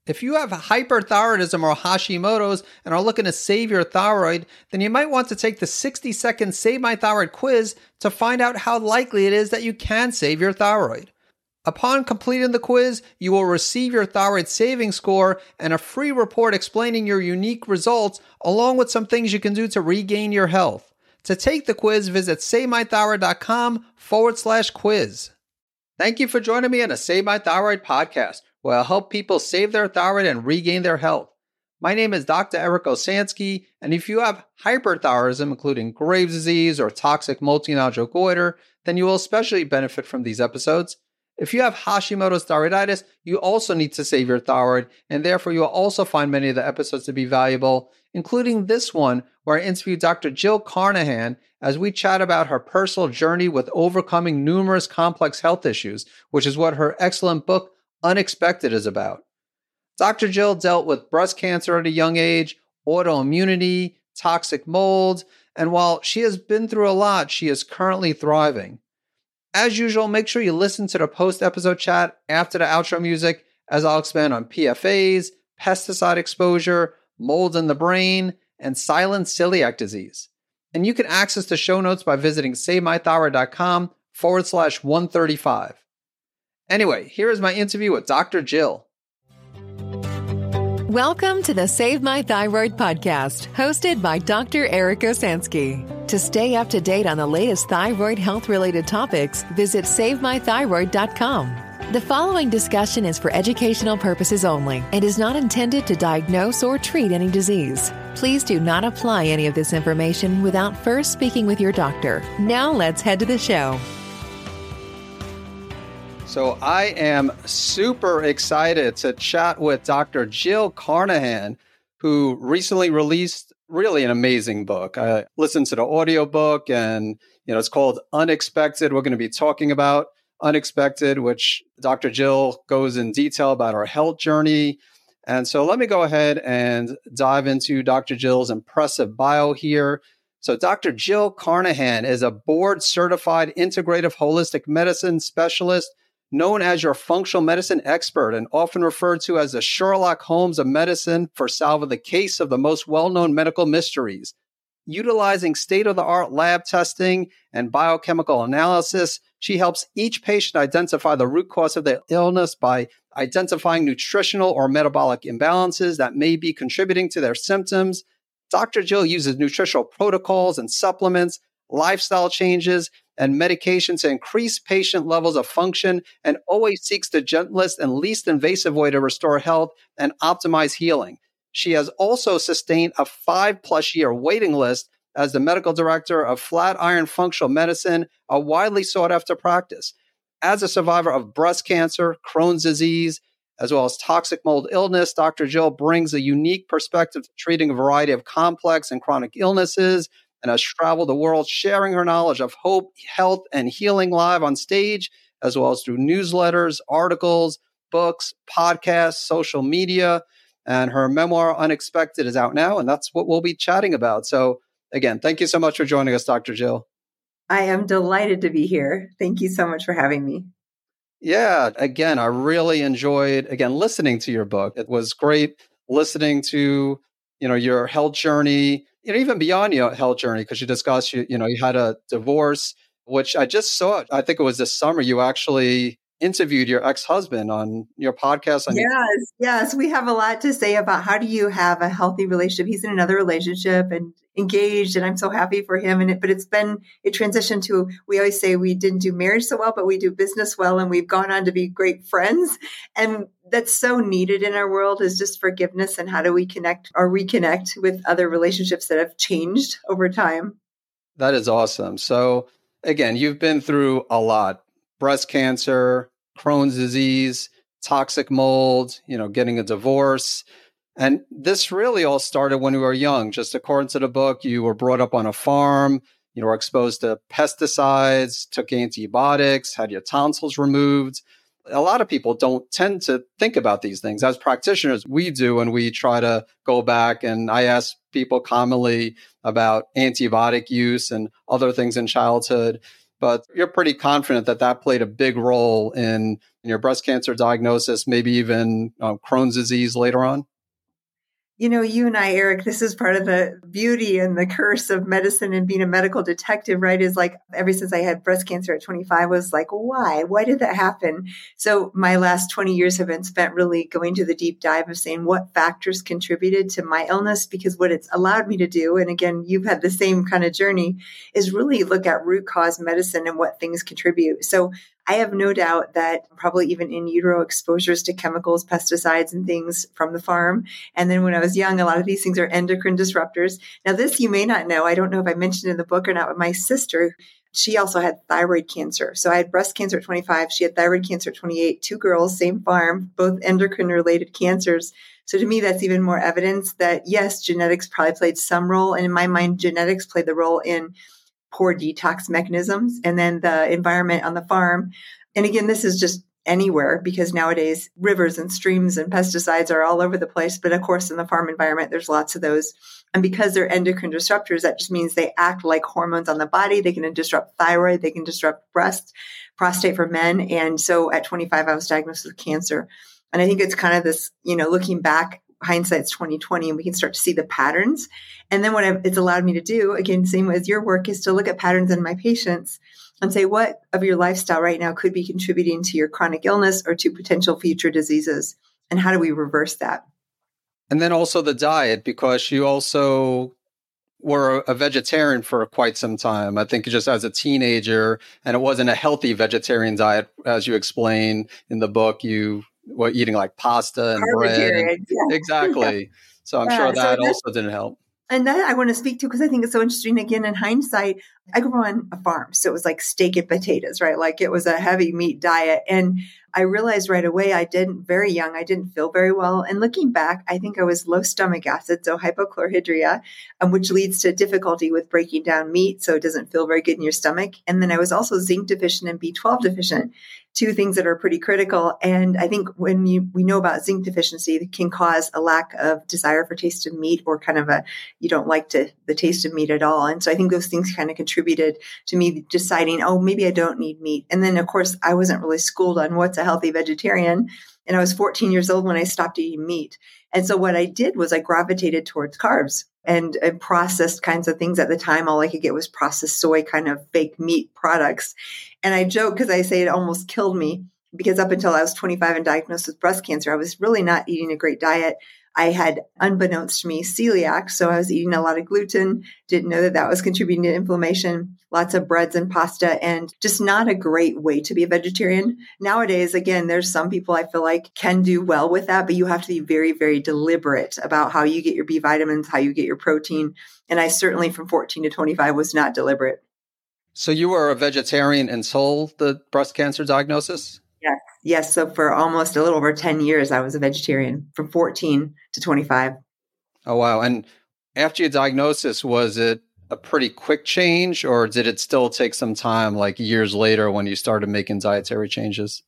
If you have hyperthyroidism or Hashimoto's and are looking to save your thyroid, then you might want to take the 60-second Save My Thyroid quiz to find out how likely it is that you can save your thyroid. Upon completing the quiz, you will receive your thyroid saving score and a free report explaining your unique results, along with some things you can do to regain your health. To take the quiz, visit SaveMyThyroid.com/quiz. Thank you for joining me on the Save My Thyroid podcast, where I'll help people save their thyroid and regain their health. My name is Dr. Eric Osansky, and if you have hyperthyroidism, including Graves' disease or toxic multinodular goiter, then you will especially benefit from these episodes. If you have Hashimoto's thyroiditis, you also need to save your thyroid, and therefore you will also find many of the episodes to be valuable, including this one where I interview Dr. Jill Carnahan as we chat about her personal journey with overcoming numerous complex health issues, which is what her excellent book, Unexpected, is about. Dr. Jill dealt with breast cancer at a young age, autoimmunity, toxic mold, and while she has been through a lot, she is currently thriving. As usual, make sure you listen to the post-episode chat after the outro music, as I'll expand on PFAs, pesticide exposure, mold in the brain, and silent celiac disease. And you can access the show notes by visiting SaveMyThyroid.com/135. Anyway, here is my interview with Dr. Jill. Welcome to the Save My Thyroid podcast, hosted by Dr. Eric Osansky. To stay up to date on the latest thyroid health-related topics, visit SaveMyThyroid.com. The following discussion is for educational purposes only and is not intended to diagnose or treat any disease. Please do not apply any of this information without first speaking with your doctor. Now let's head to the show. So I am super excited to chat with Dr. Jill Carnahan, who recently released really an amazing book. I listened to the audiobook and, it's called Unexpected. We're going to be talking about Unexpected, which Dr. Jill goes in detail about her health journey. And so let me go ahead and dive into Dr. Jill's impressive bio here. So Dr. Jill Carnahan is a board-certified integrative holistic medicine specialist, known as your functional medicine expert and often referred to as the Sherlock Holmes of medicine for solving the case of the most well-known medical mysteries. Utilizing state-of-the-art lab testing and biochemical analysis, she helps each patient identify the root cause of their illness by identifying nutritional or metabolic imbalances that may be contributing to their symptoms. Dr. Jill uses nutritional protocols and supplements, lifestyle changes, and medication to increase patient levels of function, and always seeks the gentlest and least invasive way to restore health and optimize healing. She has also sustained a 5+ year waiting list as the medical director of Flatiron Functional Medicine, a widely sought after practice. As a survivor of breast cancer, Crohn's disease, as well as toxic mold illness, Dr. Jill brings a unique perspective to treating a variety of complex and chronic illnesses, and has traveled the world sharing her knowledge of hope, health, and healing live on stage, as well as through newsletters, articles, books, podcasts, social media. And her memoir, Unexpected, is out now, and that's what we'll be chatting about. So again, thank you so much for joining us, Dr. Jill. I am delighted to be here. Thank you so much for having me. Yeah, again, I really enjoyed, listening to your book. It was great listening to, your health journey, even beyond your health journey, because you discussed, you had a divorce, which I just saw. I think it was this summer, you actually interviewed your ex-husband on your podcast. Yes. We have a lot to say about how do you have a healthy relationship. He's in another relationship and engaged, and I'm so happy for him. But it's been a transition to, we always say we didn't do marriage so well, but we do business well, and we've gone on to be great friends. And that's so needed in our world, is just forgiveness, and how do we connect or reconnect with other relationships that have changed over time. That is awesome. So again, you've been through a lot. Breast cancer, Crohn's disease, toxic mold, getting a divorce. And this really all started when you were young. Just according to the book, you were brought up on a farm, you were exposed to pesticides, took antibiotics, had your tonsils removed. A lot of people don't tend to think about these things. As practitioners, we do, and we try to go back. And I ask people commonly about antibiotic use and other things in childhood. But you're pretty confident that that played a big role in, your breast cancer diagnosis, maybe even Crohn's disease later on? You know, you and I, Eric, this is part of the beauty and the curse of medicine and being a medical detective, right? Is like ever since I had breast cancer at 25, I was like, why? Why did that happen? So my last 20 years have been spent really going to the deep dive of saying what factors contributed to my illness, because what it's allowed me to do, and again, you've had the same kind of journey, is really look at root cause medicine and what things contribute. So I have no doubt that probably even in utero exposures to chemicals, pesticides, and things from the farm. And then when I was young, a lot of these things are endocrine disruptors. Now, this you may not know. I don't know if I mentioned in the book or not, but my sister, she also had thyroid cancer. So I had breast cancer at 25. She had thyroid cancer at 28. 2 girls, same farm, both endocrine related cancers. So to me, that's even more evidence that, yes, genetics probably played some role. And in my mind, genetics played the role in poor detox mechanisms, and then the environment on the farm. And again, this is just anywhere, because nowadays rivers and streams and pesticides are all over the place. But of course, in the farm environment, there's lots of those. And because they're endocrine disruptors, that just means they act like hormones on the body. They can disrupt thyroid, they can disrupt prostate for men. And so at 25, I was diagnosed with cancer. And I think it's kind of this, looking back, hindsight's 2020, and we can start to see the patterns. And then what it's allowed me to do, again, same as your work, is to look at patterns in my patients and say, what of your lifestyle right now could be contributing to your chronic illness or to potential future diseases? And how do we reverse that? And then also the diet, because you also were a vegetarian for quite some time. I think just as a teenager, and it wasn't a healthy vegetarian diet, as you explain in the book. You were eating like pasta and bread. Yeah. Exactly. So I'm sure that also didn't help. And that I want to speak to, because I think it's so interesting. Again, in hindsight, I grew on a farm. So it was like steak and potatoes, right? Like it was a heavy meat diet. And I realized right away, very young, I didn't feel very well. And looking back, I think I was low stomach acid, so hypochlorhydria, which leads to difficulty with breaking down meat. So it doesn't feel very good in your stomach. And then I was also zinc deficient and B12 deficient, 2 things that are pretty critical. And I think when we know about zinc deficiency, it can cause a lack of desire for taste of meat, or kind of you don't like the taste of meat at all. And so I think those things kind of contributed to me deciding, oh, maybe I don't need meat. And then, of course, I wasn't really schooled on what's a healthy vegetarian. And I was 14 years old when I stopped eating meat. And so what I did was I gravitated towards carbs and processed kinds of things. At the time, all I could get was processed soy, kind of fake meat products. And I joke, because I say it almost killed me, because up until I was 25 and diagnosed with breast cancer, I was really not eating a great diet. I had, unbeknownst to me, celiac. So I was eating a lot of gluten, didn't know that was contributing to inflammation, lots of breads and pasta, and just not a great way to be a vegetarian. Nowadays, again, there's some people I feel like can do well with that, but you have to be very, very deliberate about how you get your B vitamins, how you get your protein. And I certainly, from 14 to 25, was not deliberate. So you were a vegetarian until the breast cancer diagnosis? Yes. So for almost a little over 10 years, I was a vegetarian from 14 to 25. Oh, wow. And after your diagnosis, was it a pretty quick change, or did it still take some time, like years later when you started making dietary changes?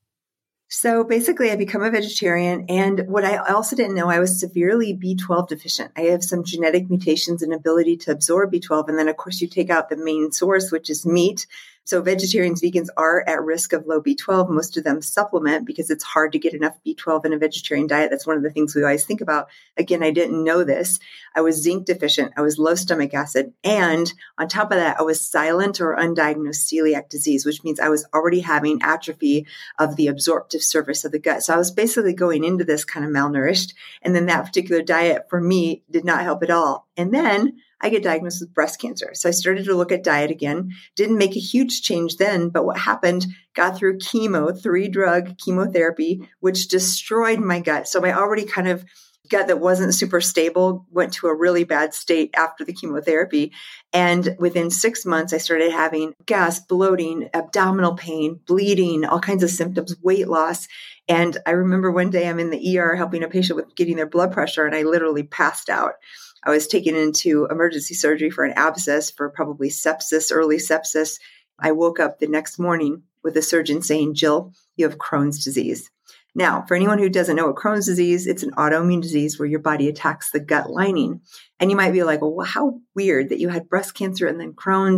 So basically, I become a vegetarian. And what I also didn't know, I was severely B12 deficient. I have some genetic mutations and ability to absorb B12. And then, of course, you take out the main source, which is meat. So vegetarians, vegans are at risk of low B12. Most of them supplement because it's hard to get enough B12 in a vegetarian diet. That's one of the things we always think about. Again, I didn't know this. I was zinc deficient. I was low stomach acid. And on top of that, I was silent or undiagnosed celiac disease, which means I was already having atrophy of the absorptive surface of the gut. So I was basically going into this kind of malnourished. And then that particular diet for me did not help at all. And then I get diagnosed with breast cancer. So I started to look at diet again, didn't make a huge change then, but what happened, got through chemo, 3-drug chemotherapy, which destroyed my gut. So my already kind of gut that wasn't super stable went to a really bad state after the chemotherapy. And within 6 months, I started having gas, bloating, abdominal pain, bleeding, all kinds of symptoms, weight loss. And I remember one day I'm in the ER helping a patient with getting their blood pressure, and I literally passed out. I was taken into emergency surgery for an abscess, for probably sepsis, early sepsis. I woke up the next morning with a surgeon saying, "Jill, you have Crohn's disease." Now, for anyone who doesn't know what Crohn's disease, it's an autoimmune disease where your body attacks the gut lining. And you might be like, well, how weird that you had breast cancer and then Crohn's.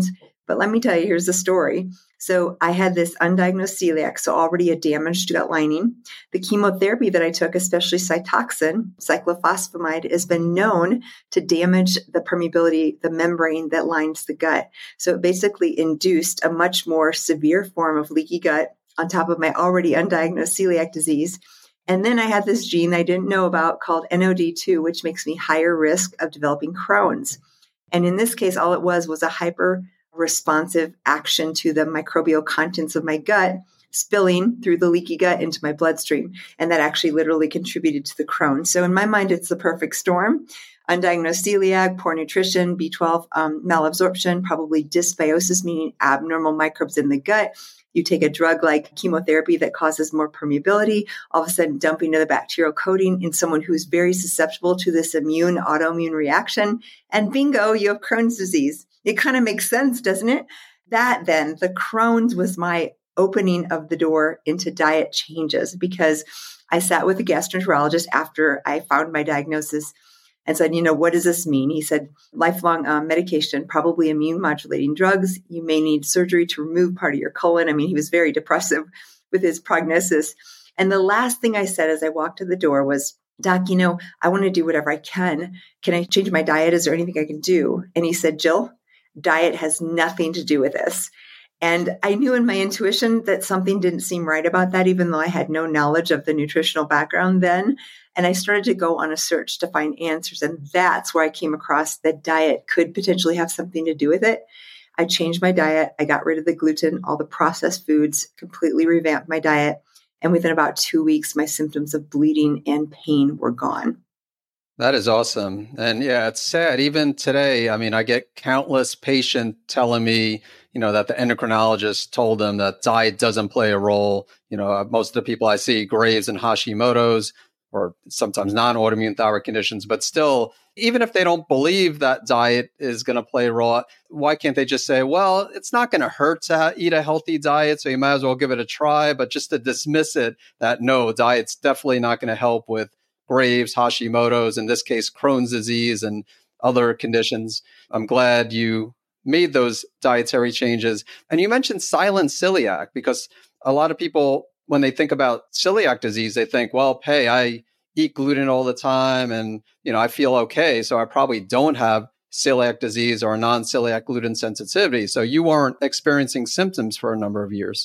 But let me tell you, here's the story. So I had this undiagnosed celiac, so already a damaged gut lining. The chemotherapy that I took, especially Cytoxan, cyclophosphamide, has been known to damage the permeability, the membrane that lines the gut. So it basically induced a much more severe form of leaky gut on top of my already undiagnosed celiac disease. And then I had this gene I didn't know about called NOD2, which makes me higher risk of developing Crohn's. And in this case, all it was a hyper responsive action to the microbial contents of my gut spilling through the leaky gut into my bloodstream. And that actually literally contributed to the Crohn's. So in my mind, it's the perfect storm. Undiagnosed celiac, poor nutrition, B12 malabsorption, probably dysbiosis, meaning abnormal microbes in the gut. You take a drug like chemotherapy that causes more permeability, all of a sudden dumping to the bacterial coating in someone who's very susceptible to this autoimmune reaction. And bingo, you have Crohn's disease. It kind of makes sense, doesn't it? That then, the Crohn's was my opening of the door into diet changes, because I sat with a gastroenterologist after I found my diagnosis and said, what does this mean? He said, lifelong medication, probably immune modulating drugs. You may need surgery to remove part of your colon. I mean, he was very depressive with his prognosis. And the last thing I said as I walked to the door was, Doc, I want to do whatever I can. Can I change my diet? Is there anything I can do? And he said, Jill, diet has nothing to do with this. And I knew in my intuition that something didn't seem right about that, even though I had no knowledge of the nutritional background then. And I started to go on a search to find answers. And that's where I came across that diet could potentially have something to do with it. I changed my diet. I got rid of the gluten, all the processed foods, completely revamped my diet. And within about 2 weeks, my symptoms of bleeding and pain were gone. That is awesome. And yeah, it's sad. Even today, I mean, I get countless patients telling me, that the endocrinologist told them that diet doesn't play a role. Most of the people I see, Graves and Hashimoto's, or sometimes non-autoimmune thyroid conditions, but still, even if they don't believe that diet is going to play a role, why can't they just say, well, it's not going to hurt to eat a healthy diet, so you might as well give it a try, but just to dismiss it that no, diet's definitely not going to help with Graves, Hashimoto's, in this case, Crohn's disease and other conditions. I'm glad you made those dietary changes. And you mentioned silent celiac, because a lot of people, when they think about celiac disease, they think, well, hey, I eat gluten all the time and, I feel okay. So I probably don't have celiac disease or non-celiac gluten sensitivity. So you weren't experiencing symptoms for a number of years.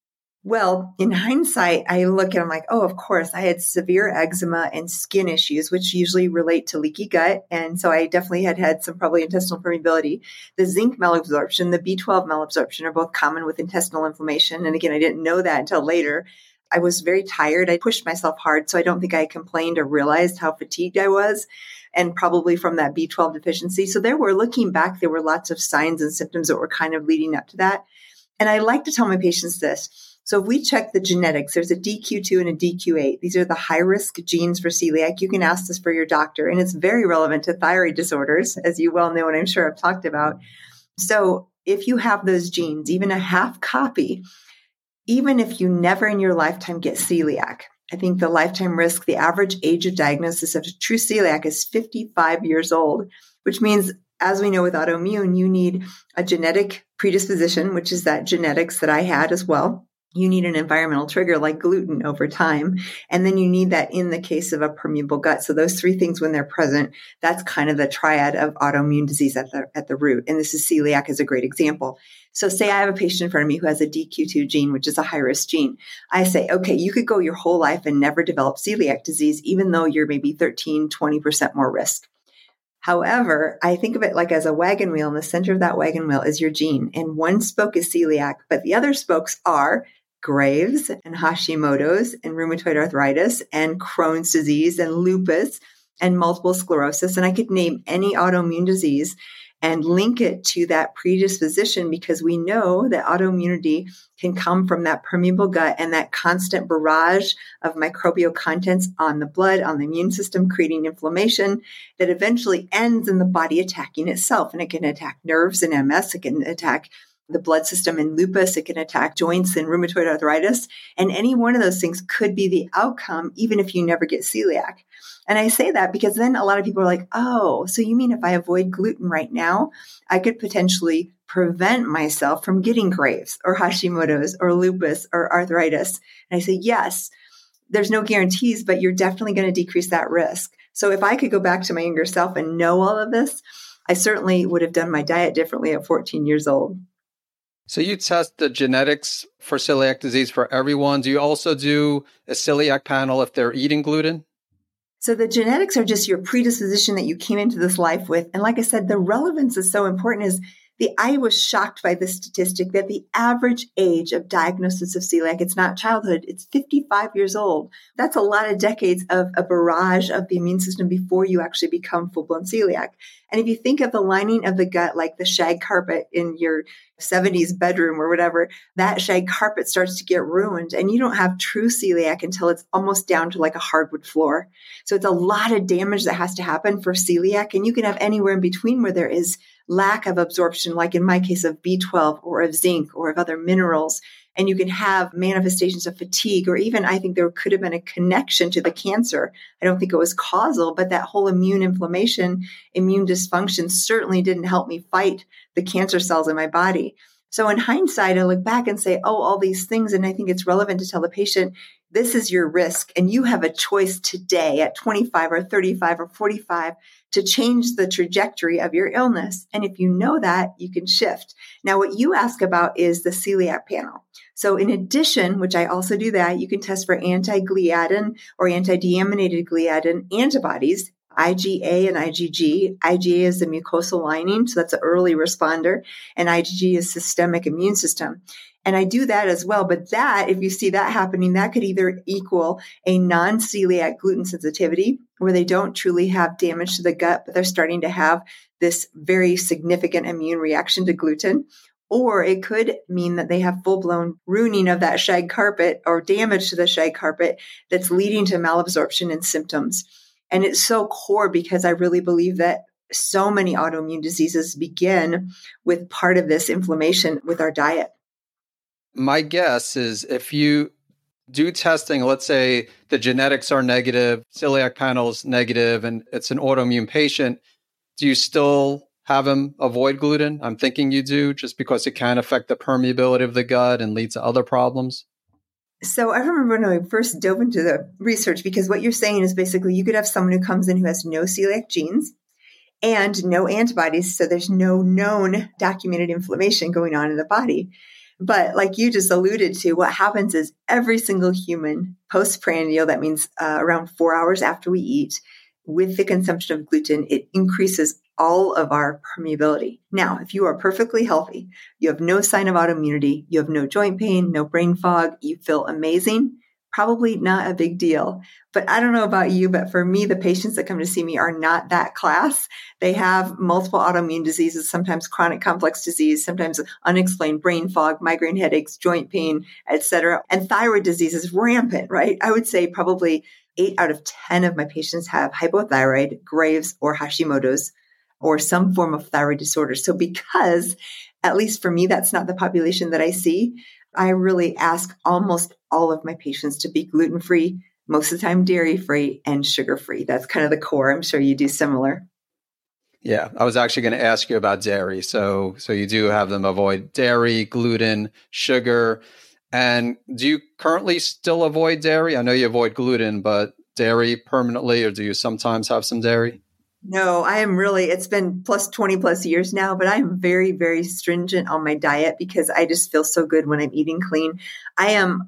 Well, in hindsight, I look and I'm like, oh, of course, I had severe eczema and skin issues, which usually relate to leaky gut. And so I definitely had some probably intestinal permeability. The zinc malabsorption, the B12 malabsorption are both common with intestinal inflammation. And again, I didn't know that until later. I was very tired. I pushed myself hard. So I don't think I complained or realized how fatigued I was, and probably from that B12 deficiency. So looking back, there were lots of signs and symptoms that were kind of leading up to that. And I like to tell my patients this. So if we check the genetics, there's a DQ2 and a DQ8. These are the high-risk genes for celiac. You can ask this for your doctor, and it's very relevant to thyroid disorders, as you well know, and I'm sure I've talked about. So if you have those genes, even a half copy, even if you never in your lifetime get celiac, I think the lifetime risk, the average age of diagnosis of true celiac is 55 years old, which means, as we know with autoimmune, you need a genetic predisposition, which is that genetics that I had as well. You need an environmental trigger like gluten over time. And then you need that in the case of a permeable gut. So those three things, when they're present, that's kind of the triad of autoimmune disease at the root. And this is celiac is a great example. So say I have a patient in front of me who has a DQ2 gene, which is a high-risk gene. I say, okay, you could go your whole life and never develop celiac disease, even though you're maybe 13, 20% more risk. However, I think of it like as a wagon wheel, and the center of that wagon wheel is your gene. And one spoke is celiac, but the other spokes are Graves and Hashimoto's and rheumatoid arthritis and Crohn's disease and lupus and multiple sclerosis. And I could name any autoimmune disease and link it to that predisposition, because we know that autoimmunity can come from that permeable gut and that constant barrage of microbial contents on the blood, on the immune system, creating inflammation that eventually ends in the body attacking itself. And it can attack nerves and MS. It can attack the blood system in lupus. It can attack joints and rheumatoid arthritis. And any one of those things could be the outcome, even if you never get celiac. And I say that because then a lot of people are like, oh, so you mean if I avoid gluten right now, I could potentially prevent myself from getting Graves or Hashimoto's or lupus or arthritis? And I say, yes, there's no guarantees, but you're definitely going to decrease that risk. So if I could go back to my younger self and know all of this, I certainly would have done my diet differently at 14 years old. So you test the genetics for celiac disease for everyone. Do you also do a celiac panel if they're eating gluten? So the genetics are just your predisposition that you came into this life with. And like I said, the relevance is so important is I was shocked by this statistic that the average age of diagnosis of celiac, it's not childhood, it's 55 years old. That's a lot of decades of a barrage of the immune system before you actually become full-blown celiac. And if you think of the lining of the gut like the shag carpet in your 70s bedroom or whatever, that shag carpet starts to get ruined and you don't have true celiac until it's almost down to like a hardwood floor. So it's a lot of damage that has to happen for celiac, and you can have anywhere in between where there is lack of absorption, like in my case of B12 or of zinc or of other minerals. And you can have manifestations of fatigue, or even I think there could have been a connection to the cancer. I don't think it was causal, but that whole immune inflammation, immune dysfunction certainly didn't help me fight the cancer cells in my body. So in hindsight, I look back and say, oh, all these things. And I think it's relevant to tell the patient, this is your risk. And you have a choice today at 25 or 35 or 45 to change the trajectory of your illness. And if you know that, you can shift. Now, what you ask about is the celiac panel. So in addition, which I also do that, you can test for anti-gliadin or anti-deaminated gliadin antibodies, IgA and IgG. IgA is the mucosal lining, so that's an early responder, and IgG is systemic immune system. And I do that as well. But that, if you see that happening, that could either equal a non-celiac gluten sensitivity, where they don't truly have damage to the gut, but they're starting to have this very significant immune reaction to gluten. Or it could mean that they have full-blown ruining of that shag carpet or damage to the shag carpet that's leading to malabsorption and symptoms. And it's so core because I really believe that so many autoimmune diseases begin with part of this inflammation with our diet. My guess is if you do testing, let's say the genetics are negative, celiac panel is negative, and it's an autoimmune patient, do you still have them avoid gluten? I'm thinking you do, just because it can affect the permeability of the gut and lead to other problems. So I remember when I first dove into the research, because what you're saying is basically you could have someone who comes in who has no celiac genes and no antibodies. So there's no known documented inflammation going on in the body. But like you just alluded to, what happens is every single human postprandial, that means around 4 hours after we eat, with the consumption of gluten, it increases all of our permeability. Now, if you are perfectly healthy, you have no sign of autoimmunity, you have no joint pain, no brain fog, you feel amazing, probably not a big deal. But I don't know about you, but for me, the patients that come to see me are not that class. They have multiple autoimmune diseases, sometimes chronic complex disease, sometimes unexplained brain fog, migraine headaches, joint pain, etc. And thyroid disease is rampant, right? I would say probably 8 out of 10 of my patients have hypothyroid, Graves, or Hashimoto's, or some form of thyroid disorder. So because, at least for me, that's not the population that I see, I really ask almost all of my patients to be gluten-free, most of the time dairy-free, and sugar-free. That's kind of the core. I'm sure you do similar. Yeah, I was actually going to ask you about dairy. So you do have them avoid dairy, gluten, sugar. And do you currently still avoid dairy? I know you avoid gluten, but dairy permanently, or do you sometimes have some dairy? No, I am really, it's been plus 20 plus years now, but I'm very, very stringent on my diet because I just feel so good when I'm eating clean. I am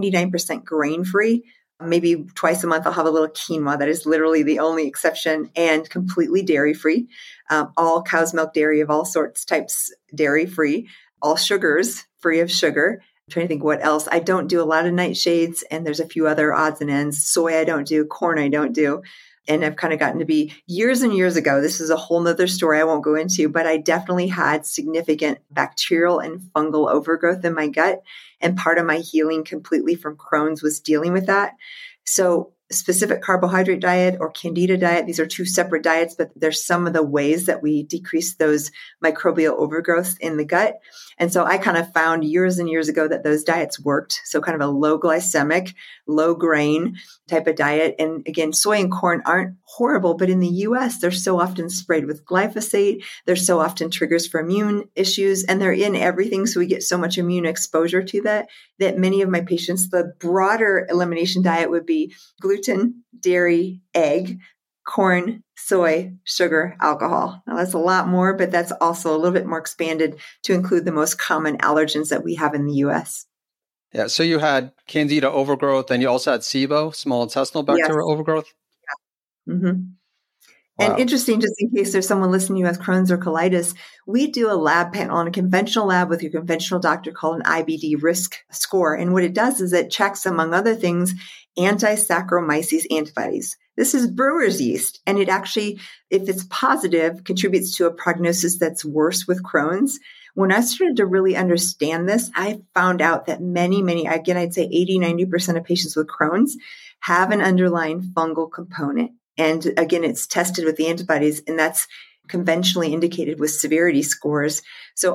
99% grain free. Maybe twice a month, I'll have a little quinoa. That is literally the only exception, and completely dairy free. All cow's milk dairy of all sorts, types dairy free, all sugars free of sugar. I'm trying to think what else. I don't do a lot of nightshades, and there's a few other odds and ends. Soy I don't do, corn I don't do. And I've kind of gotten to be years and years ago. This is a whole nother story I won't go into, but I definitely had significant bacterial and fungal overgrowth in my gut. And part of my healing completely from Crohn's was dealing with that. So specific carbohydrate diet or candida diet. These are two separate diets, but there's some of the ways that we decrease those microbial overgrowth in the gut. And so I kind of found years and years ago that those diets worked. So kind of a low glycemic, low grain type of diet. And again, soy and corn aren't horrible, but in the US, they're so often sprayed with glyphosate. They're so often triggers for immune issues, and they're in everything. So we get so much immune exposure to that many of my patients, the broader elimination diet would be gluten, dairy, egg, corn, soy, sugar, alcohol. Now that's a lot more, but that's also a little bit more expanded to include the most common allergens that we have in the US. Yeah. So you had candida overgrowth, and you also had SIBO, small intestinal bacterial overgrowth. Yeah. Mm-hmm. Wow. And interesting, just in case there's someone listening who has Crohn's or colitis, we do a lab panel on a conventional lab with your conventional doctor called an IBD risk score. And what it does is it checks, among other things, anti-Saccharomyces antibodies. This is brewer's yeast. And it actually, if it's positive, contributes to a prognosis that's worse with Crohn's. When I started to really understand this, I found out that many, again, I'd say 80-90% of patients with Crohn's have an underlying fungal component. And again, it's tested with the antibodies, and that's conventionally indicated with severity scores. So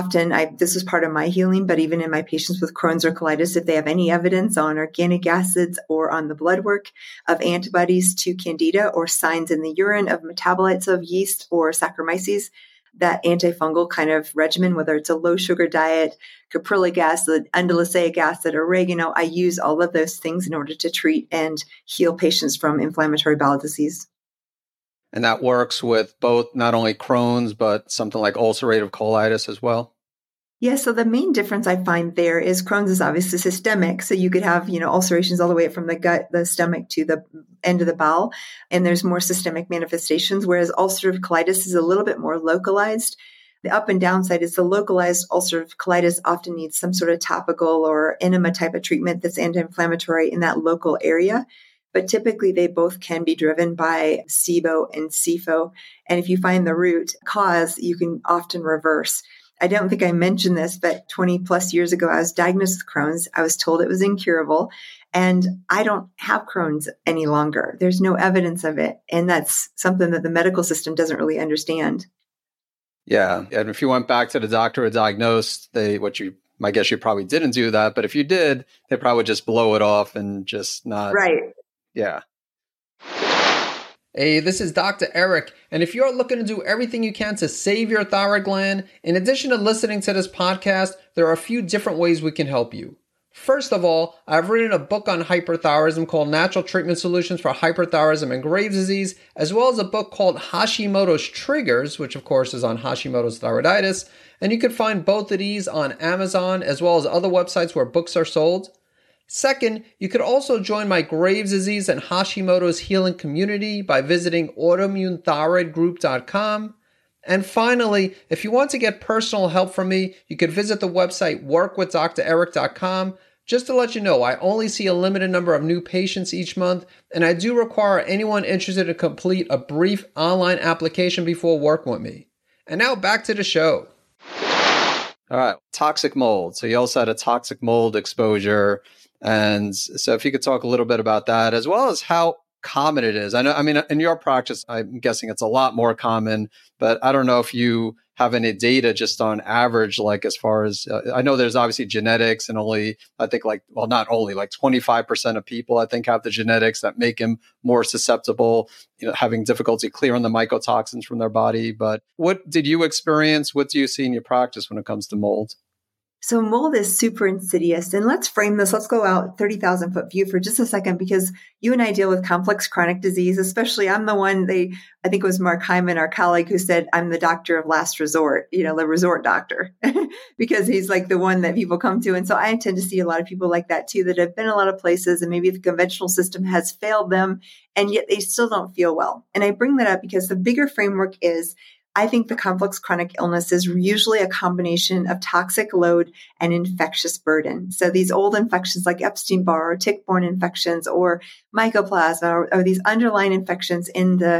this was part of my healing, but even in my patients with Crohn's or colitis, if they have any evidence on organic acids or on the blood work of antibodies to candida or signs in the urine of metabolites of yeast or Saccharomyces, that antifungal kind of regimen, whether it's a low sugar diet, caprylic acid, indolaceic acid, oregano, I use all of those things in order to treat and heal patients from inflammatory bowel disease. And that works with both not only Crohn's, but something like ulcerative colitis as well? Yeah, so the main difference I find there is Crohn's is obviously systemic. So you could have, ulcerations all the way from the gut, the stomach to the end of the bowel, and there's more systemic manifestations, whereas ulcerative colitis is a little bit more localized. The up and downside is the localized ulcerative colitis often needs some sort of topical or enema type of treatment that's anti-inflammatory in that local area. But typically they both can be driven by SIBO and SIFO. And if you find the root cause, you can often reverse. I don't think I mentioned this, but 20 plus years ago, I was diagnosed with Crohn's. I was told it was incurable, and I don't have Crohn's any longer. There's no evidence of it. And that's something that the medical system doesn't really understand. Yeah. And if you went back to the doctor who diagnosed, I guess you probably didn't do that, but if you did, they probably would just blow it off and just not. Right. Yeah. Hey, this is Dr. Eric, and if you're looking to do everything you can to save your thyroid gland, in addition to listening to this podcast, there are a few different ways we can help you. First of all, I've written a book on hyperthyroidism called Natural Treatment Solutions for Hyperthyroidism and Graves' Disease, as well as a book called Hashimoto's Triggers, which of course is on Hashimoto's thyroiditis, and you can find both of these on Amazon as well as other websites where books are sold. Second, you could also join my Graves' disease and Hashimoto's healing community by visiting autoimmunethyroidgroup.com. And finally, if you want to get personal help from me, you could visit the website workwithdreric.com. Just to let you know, I only see a limited number of new patients each month, and I do require anyone interested to complete a brief online application before working with me. And now back to the show. All right, toxic mold. So you also had a toxic mold exposure. And so if you could talk a little bit about that, as well as how common it is. In your practice, I'm guessing it's a lot more common, but I don't know if you have any data just on average, like as far as, I know there's obviously genetics, and only, I think not only, 25% of people, I think, have the genetics that make them more susceptible, having difficulty clearing the mycotoxins from their body. But what did you experience? What do you see in your practice when it comes to mold? So mold is super insidious. And let's frame this. Let's go out 30,000 foot view for just a second, because you and I deal with complex chronic disease, especially I'm the one, I think it was Mark Hyman, our colleague, who said, I'm the doctor of last resort, the resort doctor, because he's like the one that people come to. And so I tend to see a lot of people like that too, that have been a lot of places and maybe the conventional system has failed them, and yet they still don't feel well. And I bring that up because the bigger framework is, I think the complex chronic illness is usually a combination of toxic load and infectious burden. So these old infections like Epstein-Barr or tick-borne infections or mycoplasma or these underlying infections in the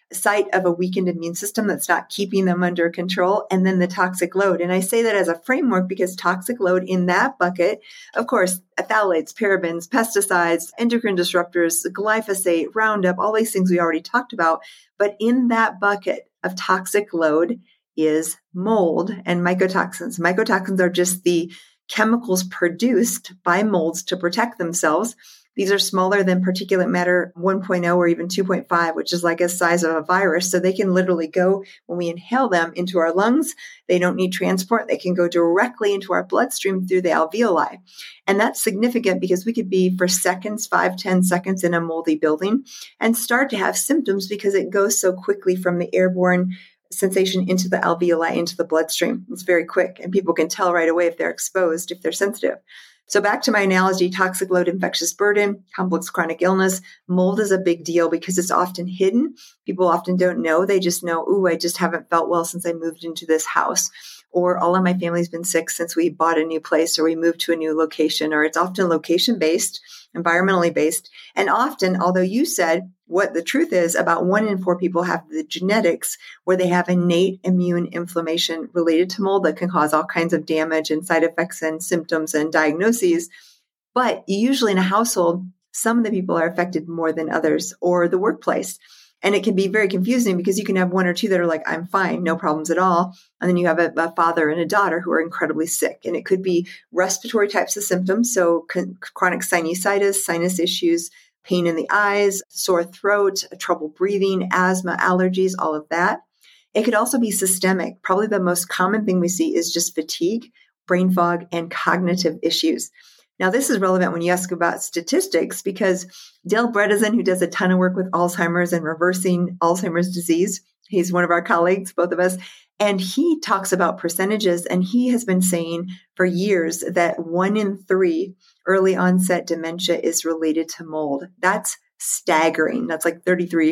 site of a weakened immune system that's not keeping them under control, and then the toxic load. And I say that as a framework because toxic load in that bucket, of course, phthalates, parabens, pesticides, endocrine disruptors, glyphosate, Roundup, all these things we already talked about. But in that bucket of toxic load is mold and mycotoxins. Mycotoxins are just the chemicals produced by molds to protect themselves. These are smaller than particulate matter 1.0 or even 2.5, which is like the size of a virus. So they can literally go, when we inhale them, into our lungs. They don't need transport. They can go directly into our bloodstream through the alveoli. And that's significant because we could be for seconds, 5-10 seconds in a moldy building and start to have symptoms because it goes so quickly from the airborne sensation into the alveoli, into the bloodstream. It's very quick, and people can tell right away if they're exposed, if they're sensitive. So back to my analogy, toxic load, infectious burden, complex chronic illness. Mold is a big deal because it's often hidden. People often don't know. They just know, ooh, I just haven't felt well since I moved into this house. Or all of my family's been sick since we bought a new place or we moved to a new location. Or it's often location-based, environmentally based. And often, although you said what the truth is, about 1 in 4 people have the genetics where they have innate immune inflammation related to mold that can cause all kinds of damage and side effects and symptoms and diagnoses. But usually in a household, some of the people are affected more than others, or the workplace. And it can be very confusing because you can have 1 or 2 that are like, I'm fine, no problems at all. And then you have a father and a daughter who are incredibly sick. And it could be respiratory types of symptoms. So chronic sinusitis, sinus issues, pain in the eyes, sore throat, trouble breathing, asthma, allergies, all of that. It could also be systemic. Probably the most common thing we see is just fatigue, brain fog, and cognitive issues. Now, this is relevant when you ask about statistics because Dale Bredesen, who does a ton of work with Alzheimer's and reversing Alzheimer's disease, he's one of our colleagues, both of us, and he talks about percentages, and he has been saying for years that 1 in 3 early onset dementia is related to mold. That's staggering. That's like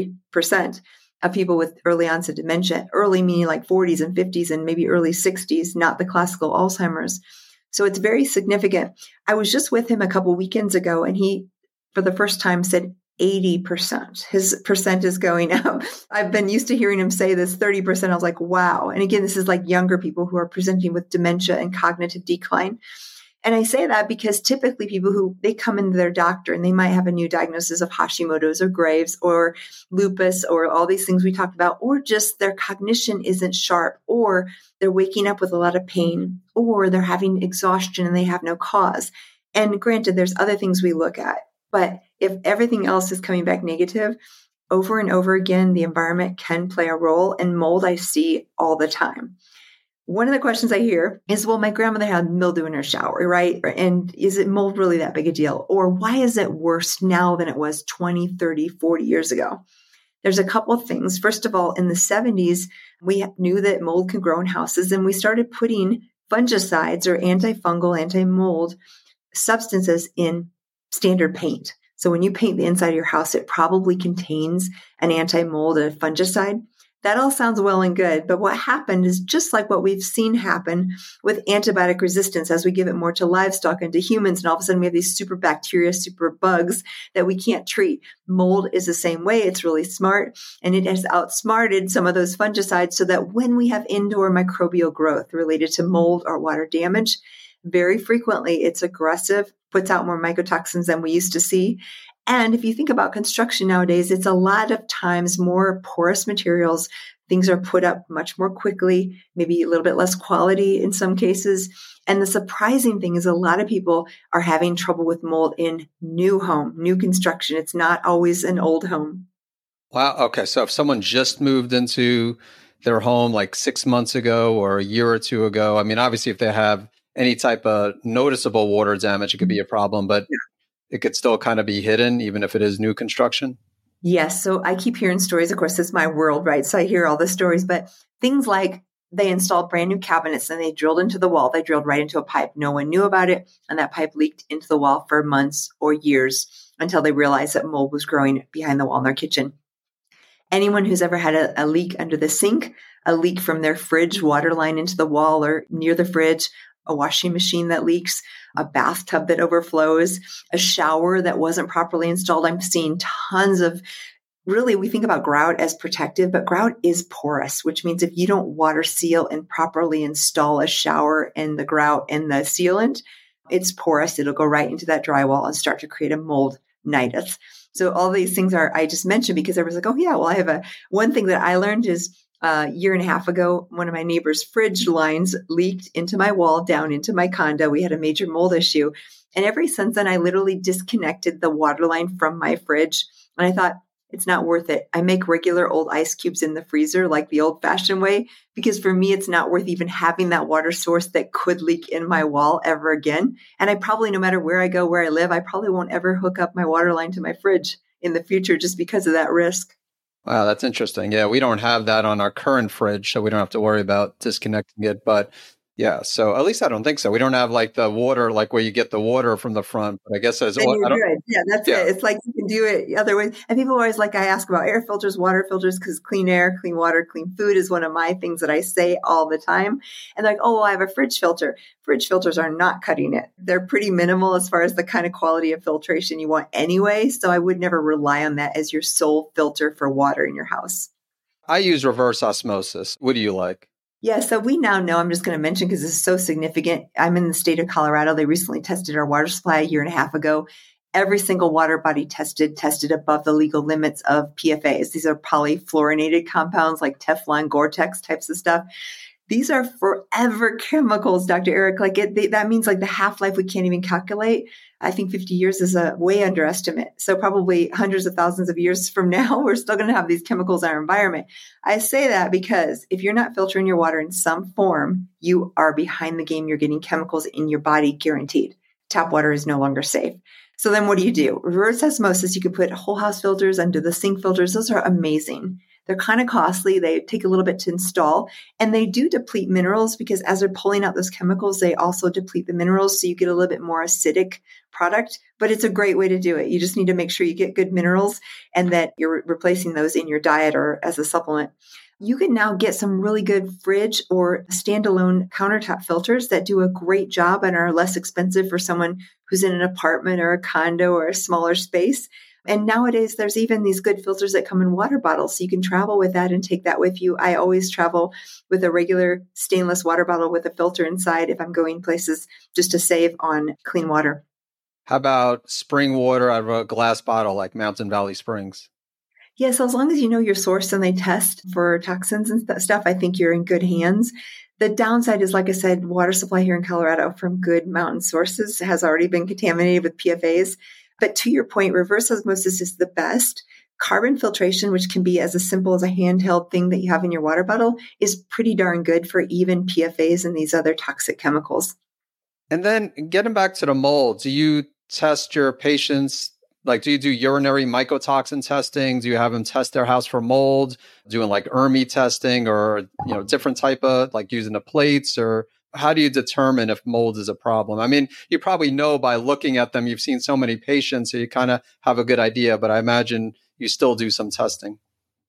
33% of people with early onset dementia, early meaning like 40s and 50s and maybe early 60s, not the classical Alzheimer's. So it's very significant. I was just with him a couple weekends ago, and he, for the first time, said 80%. His percent is going up. I've been used to hearing him say this 30%. I was like, wow. And again, this is like younger people who are presenting with dementia and cognitive decline. And I say that because typically people who they come into their doctor and they might have a new diagnosis of Hashimoto's or Graves or lupus or all these things we talked about, or just their cognition isn't sharp, or they're waking up with a lot of pain, or they're having exhaustion and they have no cause. And granted, there's other things we look at, but if everything else is coming back negative, over and over again, the environment can play a role, and mold I see all the time. One of the questions I hear is, well, my grandmother had mildew in her shower, right? And is it mold really that big a deal? Or why is it worse now than it was 20, 30, 40 years ago? There's a couple of things. First of all, in the 70s, we knew that mold can grow in houses, and we started putting fungicides or antifungal, anti-mold substances in standard paint. So when you paint the inside of your house, it probably contains an anti-mold and a fungicide. That all sounds well and good, but what happened is just like what we've seen happen with antibiotic resistance as we give it more to livestock and to humans, and all of a sudden we have these super bacteria, super bugs that we can't treat. Mold is the same way. It's really smart, and it has outsmarted some of those fungicides so that when we have indoor microbial growth related to mold or water damage, very frequently it's aggressive, puts out more mycotoxins than we used to see. And if you think about construction nowadays, it's a lot of times more porous materials. Things are put up much more quickly, maybe a little bit less quality in some cases. And the surprising thing is a lot of people are having trouble with mold in new home, new construction. It's not always an old home. Wow. Okay. So if someone just moved into their home like 6 months ago or a year or two ago, I mean, obviously if they have any type of noticeable water damage, it could be a problem, but it could still kind of be hidden, even if it is new construction? Yes. So I keep hearing stories. Of course, it's my world, right? So I hear all the stories, but things like they installed brand new cabinets and they drilled into the wall. They drilled right into a pipe. No one knew about it. And that pipe leaked into the wall for months or years until they realized that mold was growing behind the wall in their kitchen. Anyone who's ever had a leak under the sink, a leak from their fridge water line into the wall or near the fridge, a washing machine that leaks, a bathtub that overflows, a shower that wasn't properly installed. I'm seeing tons of really we think about grout as protective, but grout is porous, which means if you don't water seal and properly install a shower in the grout and the sealant, it's porous. It'll go right into that drywall and start to create a mold nidus. So all these things I just mentioned because I was like, oh yeah, well, I have one thing that I learned is a year and a half ago, one of my neighbor's fridge lines leaked into my wall down into my condo. We had a major mold issue. And ever since then, I literally disconnected the water line from my fridge. And I thought, it's not worth it. I make regular old ice cubes in the freezer, like the old fashioned way, because for me, it's not worth even having that water source that could leak in my wall ever again. And I probably, no matter where I go, where I live, I probably won't ever hook up my water line to my fridge in the future just because of that risk. Wow, that's interesting. Yeah, we don't have that on our current fridge, so we don't have to worry about disconnecting it. But yeah, so at least I don't think so. We don't have like the water, like where you get the water from the front. But I guess as well, yeah, that's it. It's like you can do it other ways. And people are always like, I ask about air filters, water filters, because clean air, clean water, clean food is one of my things that I say all the time. And they're like, oh, well, I have a fridge filter. Fridge filters are not cutting it. They're pretty minimal as far as the kind of quality of filtration you want anyway. So I would never rely on that as your sole filter for water in your house. I use reverse osmosis. What do you like? Yeah, so we now know, I'm just going to mention because this is so significant. I'm in the state of Colorado. They recently tested our water supply a year and a half ago. Every single water body tested above the legal limits of PFAS. These are polyfluorinated compounds like Teflon, Gore-Tex types of stuff. These are forever chemicals, Dr. Eric. Like that means like the half-life we can't even calculate. I think 50 years is a way underestimate. So probably hundreds of thousands of years from now, we're still going to have these chemicals in our environment. I say that because if you're not filtering your water in some form, you are behind the game. You're getting chemicals in your body guaranteed. Tap water is no longer safe. So then what do? Reverse osmosis, you could put whole house filters under the sink filters. Those are amazing. They're kind of costly. They take a little bit to install, and they do deplete minerals because as they're pulling out those chemicals, they also deplete the minerals. So you get a little bit more acidic product, but it's a great way to do it. You just need to make sure you get good minerals and that you're replacing those in your diet or as a supplement. You can now get some really good fridge or standalone countertop filters that do a great job and are less expensive for someone who's in an apartment or a condo or a smaller space. And nowadays, there's even these good filters that come in water bottles. So you can travel with that and take that with you. I always travel with a regular stainless water bottle with a filter inside if I'm going places just to save on clean water. How about spring water out of a glass bottle like Mountain Valley Springs? Yeah, so as long as you know your source and they test for toxins and stuff, I think you're in good hands. The downside is, like I said, water supply here in Colorado from good mountain sources has already been contaminated with PFAS. But to your point, reverse osmosis is the best. Carbon filtration, which can be as simple as a handheld thing that you have in your water bottle, is pretty darn good for even PFAS and these other toxic chemicals. And then getting back to the mold, do you test your patients? Like, do you do urinary mycotoxin testing? Do you have them test their house for mold? Doing like ERMI testing or, different type of like using the plates, or how do you determine if mold is a problem? I mean, you probably know by looking at them, you've seen so many patients, so you kind of have a good idea, but I imagine you still do some testing.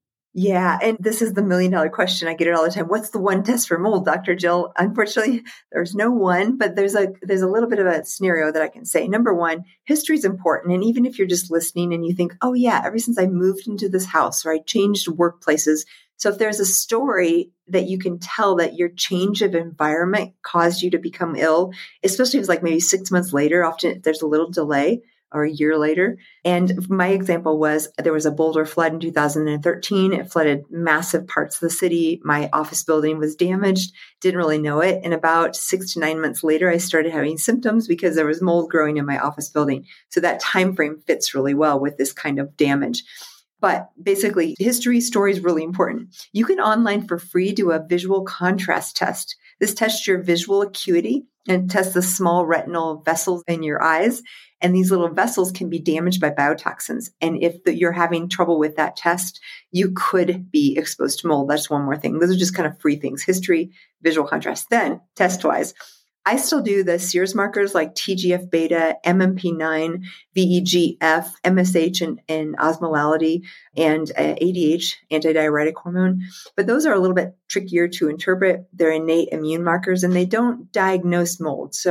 Yeah. And this is the $1 million question. I get it all the time. What's the one test for mold, Dr. Jill? Unfortunately, there's no one, but there's a little bit of a scenario that I can say. Number one, history is important. And even if you're just listening and you think, oh yeah, ever since I moved into this house or I changed workplaces. So if there's a story that you can tell that your change of environment caused you to become ill, especially if it's like maybe 6 months later, often there's a little delay, or a year later. And my example was there was a Boulder flood in 2013. It flooded massive parts of the city. My office building was damaged, didn't really know it. And about 6 to 9 months later, I started having symptoms because there was mold growing in my office building. So that time frame fits really well with this kind of damage. But basically, history story is really important. You can online for free do a visual contrast test. This tests your visual acuity and tests the small retinal vessels in your eyes. And these little vessels can be damaged by biotoxins. And if you're having trouble with that test, you could be exposed to mold. That's one more thing. Those are just kind of free things: history, visual contrast. Then, test-wise, I still do the Sears markers like TGF-beta, MMP9, VEGF, MSH, and osmolality, and ADH, antidiuretic hormone. But those are a little bit trickier to interpret. They're innate immune markers, and they don't diagnose mold. So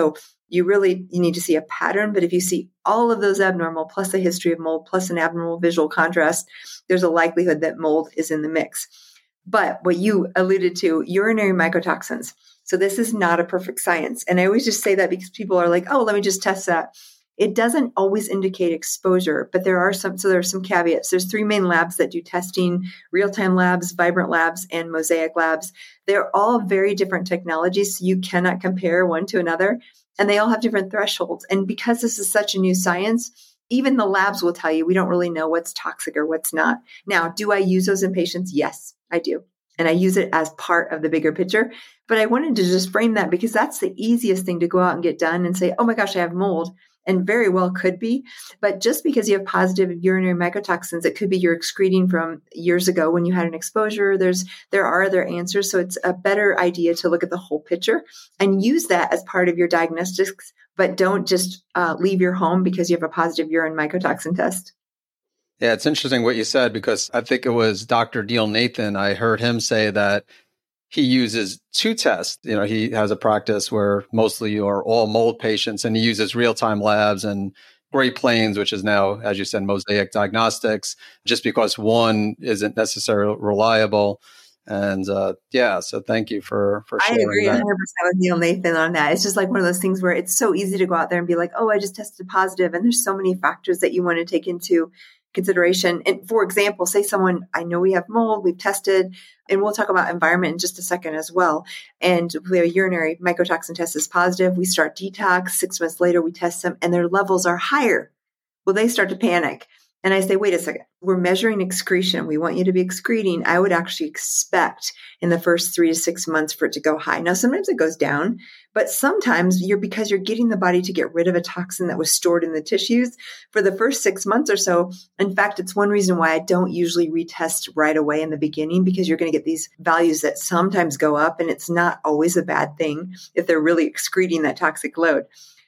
you need to see a pattern. But if you see all of those abnormal, plus a history of mold, plus an abnormal visual contrast, there's a likelihood that mold is in the mix. But what you alluded to, urinary mycotoxins. So this is not a perfect science. And I always just say that because people are like, oh, let me just test that. It doesn't always indicate exposure, but there are some caveats. There's 3 main labs that do testing: Real-Time Labs, Vibrant Labs, and Mosaic Labs. They're all very different technologies, so you cannot compare one to another, and they all have different thresholds. And because this is such a new science, even the labs will tell you we don't really know what's toxic or what's not. Now, do I use those in patients? Yes, I do. And I use it as part of the bigger picture. But I wanted to just frame that because that's the easiest thing to go out and get done and say, oh my gosh, I have mold. And very well could be. But just because you have positive urinary mycotoxins, it could be you're excreting from years ago when you had an exposure. There are other answers. So it's a better idea to look at the whole picture and use that as part of your diagnostics, but don't just leave your home because you have a positive urine mycotoxin test. Yeah, it's interesting what you said, because I think it was Dr. Neil Nathan. I heard him say that he uses 2 tests. He has a practice where mostly are all mold patients, and he uses Real-Time Labs and Great Plains, which is now, as you said, Mosaic Diagnostics, just because one isn't necessarily reliable. And so thank you for sharing. I agree that. 100% with Neil Nathan on that. It's just like one of those things where it's so easy to go out there and be like, oh, I just tested positive. And there's so many factors that you want to take into consideration. And for example, say someone, I know we have mold, we've tested, and we'll talk about environment in just a second as well. And we have a urinary mycotoxin test is positive. We start detox. 6 months later, we test them and their levels are higher. Well, they start to panic. And I say, wait a second, we're measuring excretion. We want you to be excreting. I would actually expect in the first 3 to 6 months for it to go high. Now, sometimes it goes down, but sometimes because you're getting the body to get rid of a toxin that was stored in the tissues for the first 6 months or so. In fact, it's one reason why I don't usually retest right away in the beginning, because you're going to get these values that sometimes go up, and it's not always a bad thing if they're really excreting that toxic load.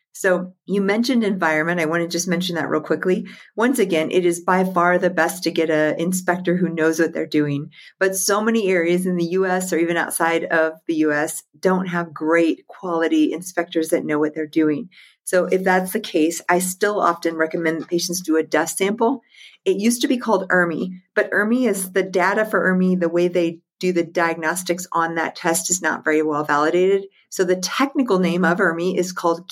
So you mentioned environment. I want to just mention that real quickly. Once again, it is by far the best to get an inspector who knows what they're doing. But so many areas in the U.S. or even outside of the U.S. don't have great quality inspectors that know what they're doing. So if that's the case, I still often recommend that patients do a dust sample. It used to be called ERMI, but ERMI is the data for ERMI, the way they do the diagnostics on that test is not very well validated. So the technical name of ERMI is called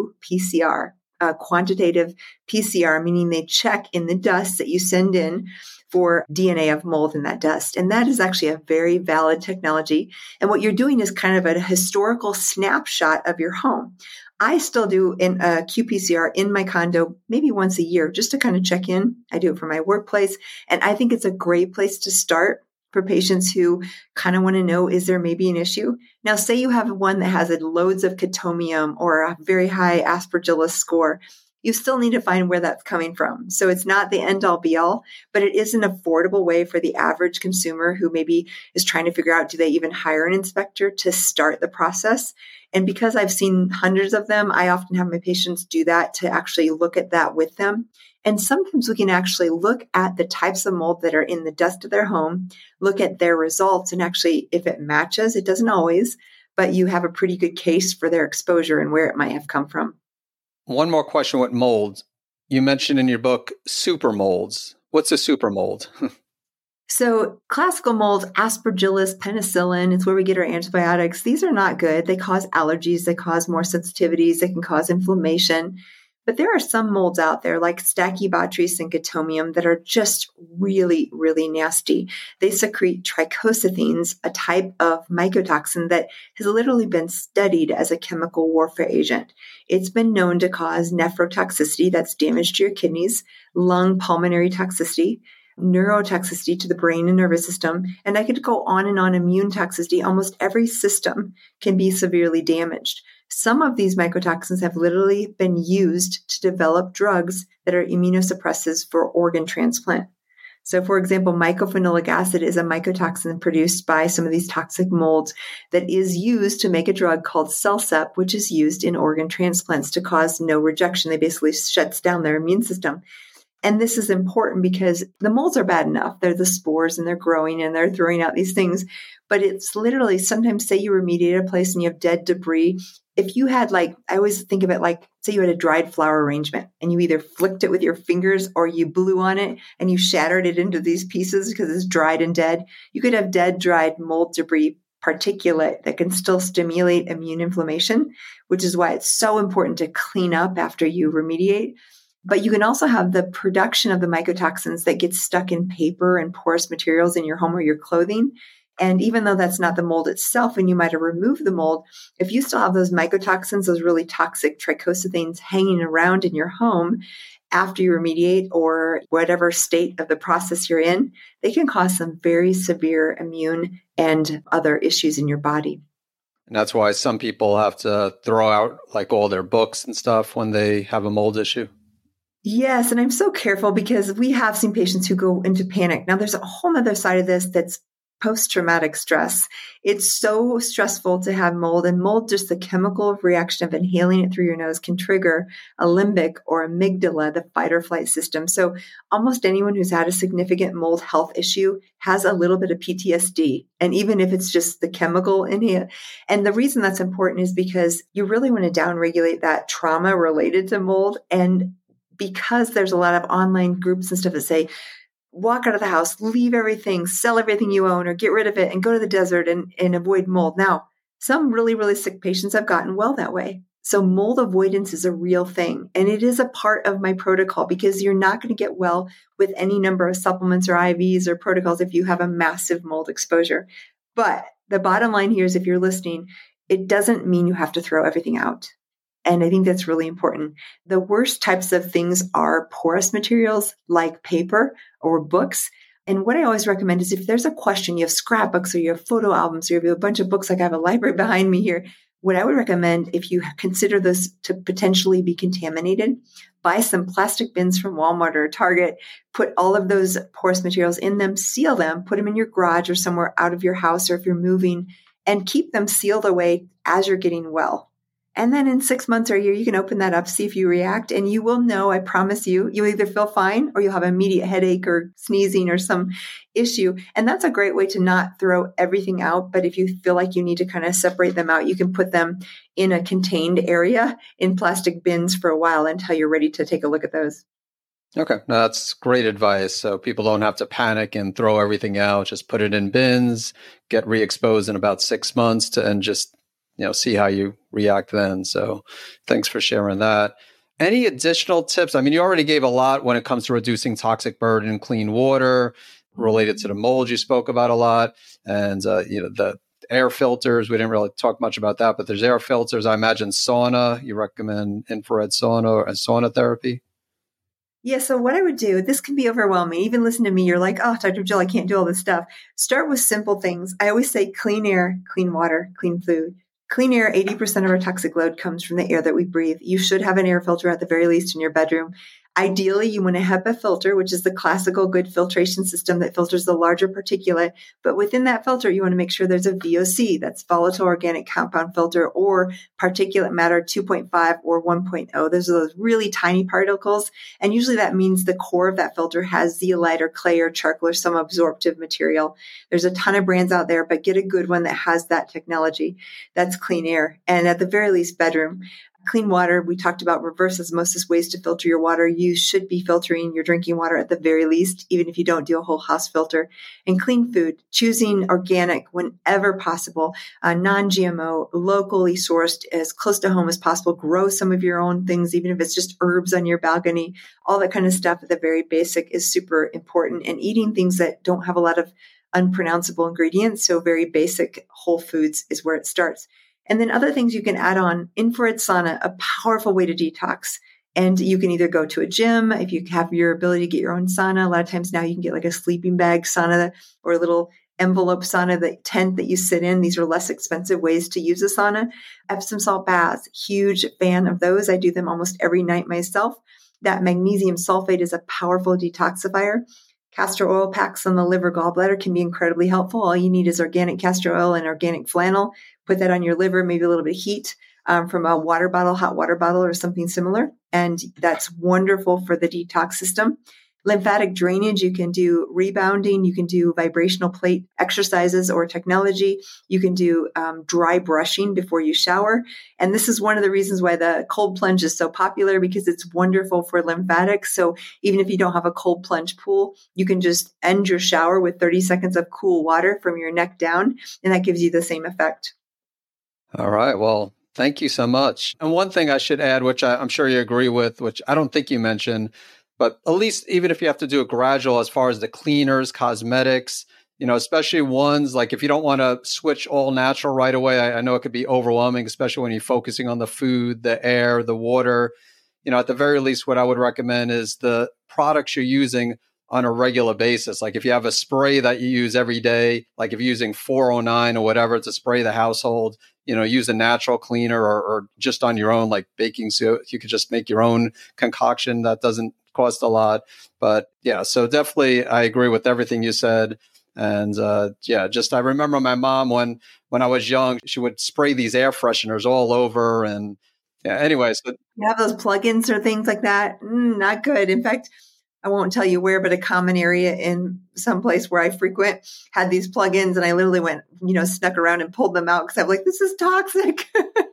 qPCR, quantitative PCR, meaning they check in the dust that you send in for DNA of mold in that dust. And that is actually a very valid technology. And what you're doing is kind of a historical snapshot of your home. I still do a qPCR in my condo maybe once a year just to kind of check in. I do it for my workplace. And I think it's a great place to start for patients who kind of want to know, is there maybe an issue? Now, say you have one that has loads of chitomium or a very high Aspergillus score. You still need to find where that's coming from. So it's not the end all be all, but it is an affordable way for the average consumer who maybe is trying to figure out, do they even hire an inspector to start the process? And because I've seen hundreds of them, I often have my patients do that to actually look at that with them. And sometimes we can actually look at the types of mold that are in the dust of their home, look at their results, and actually, if it matches, it doesn't always, but you have a pretty good case for their exposure and where it might have come from. One more question with mold. You mentioned in your book super molds. What's a super mold? So classical molds, Aspergillus, penicillin, it's where we get our antibiotics. These are not good. They cause allergies. They cause more sensitivities. They can cause inflammation. But there are some molds out there like Stachybotrys and Chitomium that are just really, really nasty. They secrete trichocythines, a type of mycotoxin that has literally been studied as a chemical warfare agent. It's been known to cause nephrotoxicity, that's damage to your kidneys, lung pulmonary toxicity, neurotoxicity to the brain and nervous system, and I could go on and on. Immune toxicity, almost every system can be severely damaged. Some of these mycotoxins have literally been used to develop drugs that are immunosuppressives for organ transplant. So, for example, mycophenolic acid is a mycotoxin produced by some of these toxic molds that is used to make a drug called CellCept, which is used in organ transplants to cause no rejection. They basically shuts down their immune system. And this is important because the molds are bad enough. They're the spores and they're growing and they're throwing out these things. But it's literally, sometimes say you remediate a place and you have dead debris. if you had I always think of it like, say you had a dried flower arrangement and you either flicked it with your fingers or you blew on it and you shattered it into these pieces because it's dried and dead. You could have dead, dried mold debris particulate that can still stimulate immune inflammation, which is why it's so important to clean up after you remediate. But you can also have the production of the mycotoxins that get stuck in paper and porous materials in your home or your clothing. And even though that's not the mold itself, and you might have removed the mold, if you still have those mycotoxins, those really toxic trichocythanes hanging around in your home after you remediate or whatever state of the process you're in, they can cause some very severe immune and other issues in your body. And that's why some people have to throw out all their books and stuff when they have a mold issue. Yes. And I'm so careful because we have seen patients who go into panic. Now, there's a whole other side of this that's post-traumatic stress. It's so stressful to have mold, and mold, just the chemical reaction of inhaling it through your nose, can trigger a limbic or amygdala, the fight or flight system. So almost anyone who's had a significant mold health issue has a little bit of PTSD. And even if it's just the chemical in here. And the reason that's important is because you really want to downregulate that trauma related to mold. And because there's a lot of online groups and stuff that say, walk out of the house, leave everything, sell everything you own, or get rid of it and go to the desert and avoid mold. Now, some really, really sick patients have gotten well that way. So mold avoidance is a real thing. And it is a part of my protocol because you're not going to get well with any number of supplements or IVs or protocols if you have a massive mold exposure. But the bottom line here is, if you're listening, it doesn't mean you have to throw everything out. And I think that's really important. The worst types of things are porous materials like paper or books. And what I always recommend is, if there's a question, you have scrapbooks or you have photo albums or you have a bunch of books, like I have a library behind me here. What I would recommend, if you consider those to potentially be contaminated, buy some plastic bins from Walmart or Target, put all of those porous materials in them, seal them, put them in your garage or somewhere out of your house, or if you're moving, and keep them sealed away as you're getting well. And then in 6 months or a year, you can open that up, see if you react, and you will know, I promise you, you'll either feel fine or you'll have an immediate headache or sneezing or some issue. And that's a great way to not throw everything out. But if you feel like you need to kind of separate them out, you can put them in a contained area in plastic bins for a while until you're ready to take a look at those. Okay, no, that's great advice. So people don't have to panic and throw everything out. Just put it in bins, get re-exposed in about 6 months and just see how you react then. So thanks for sharing that. Any additional tips? I mean, you already gave a lot when it comes to reducing toxic burden in clean water related to the mold you spoke about a lot. And, the air filters, we didn't really talk much about that, but there's air filters. I imagine sauna, you recommend infrared sauna or sauna therapy? Yeah, so what I would do, this can be overwhelming. Even listen to me, you're like, oh, Dr. Jill, I can't do all this stuff. Start with simple things. I always say clean air, clean water, clean food. Clean air, 80% of our toxic load comes from the air that we breathe. You should have an air filter at the very least in your bedroom. Ideally, you want a HEPA filter, which is the classical good filtration system that filters the larger particulate. But within that filter, you want to make sure there's a VOC, that's volatile organic compound filter, or particulate matter 2.5 or 1.0. Those are those really tiny particles. And usually that means the core of that filter has zeolite or clay or charcoal or some absorptive material. There's a ton of brands out there, but get a good one that has that technology. That's clean air. And at the very least, bedroom. Clean water, we talked about reverse osmosis ways to filter your water. You should be filtering your drinking water at the very least, even if you don't do a whole house filter. And clean food, choosing organic whenever possible, non-GMO, locally sourced, as close to home as possible. Grow some of your own things, even if it's just herbs on your balcony. All that kind of stuff at the very basic is super important. And eating things that don't have a lot of unpronounceable ingredients, so very basic whole foods, is where it starts. And then other things you can add on: infrared sauna, a powerful way to detox. And you can either go to a gym if you have your ability to get your own sauna. A lot of times now you can get like a sleeping bag sauna or a little envelope sauna, the tent that you sit in. These are less expensive ways to use a sauna. Epsom salt baths, huge fan of those. I do them almost every night myself. That magnesium sulfate is a powerful detoxifier. Castor oil packs on the liver gallbladder can be incredibly helpful. All you need is organic castor oil and organic flannel. Put that on your liver, maybe a little bit of heat from a water bottle, hot water bottle, or something similar. And that's wonderful for the detox system. lymphatic drainage. You can do rebounding. You can do vibrational plate exercises or technology. You can do dry brushing before you shower. And this is one of the reasons why the cold plunge is so popular, because it's wonderful for lymphatics. So even if you don't have a cold plunge pool, you can just end your shower with 30 seconds of cool water from your neck down, and that gives you the same effect. All right. Well, thank you so much. And one thing I should add, which I'm sure you agree with, which I don't think you mentioned, but at least even if you have to do it gradual as far as the cleaners, cosmetics, especially ones like if you don't want to switch all natural right away, I know it could be overwhelming, especially when you're focusing on the food, the air, the water. At the very least, what I would recommend is the products you're using on a regular basis. Like if you have a spray that you use every day, like if you're using 409 or whatever to spray the household, use a natural cleaner or just on your own, like baking soda. You could just make your own concoction that doesn't cost a lot. But yeah, so definitely I agree with everything you said. And I remember my mom when I was young, she would spray these air fresheners all over. And yeah, anyways. You have those plugins or things like that? Not good. In fact, I won't tell you where, but a common area in some place where I frequent had these plugins, and I literally went, snuck around and pulled them out because I'm like, this is toxic.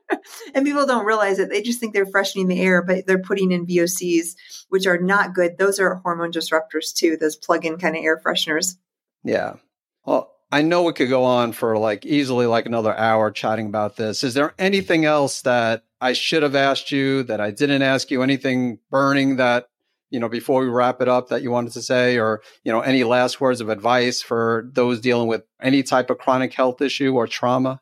And people don't realize it. They just think they're freshening the air, but they're putting in VOCs, which are not good. Those are hormone disruptors too, those plug-in kind of air fresheners. Yeah. Well, I know we could go on for easily another hour chatting about this. Is there anything else that I should have asked you that I didn't ask you? Anything burning that, before we wrap it up that you wanted to say, or, any last words of advice for those dealing with any type of chronic health issue or trauma?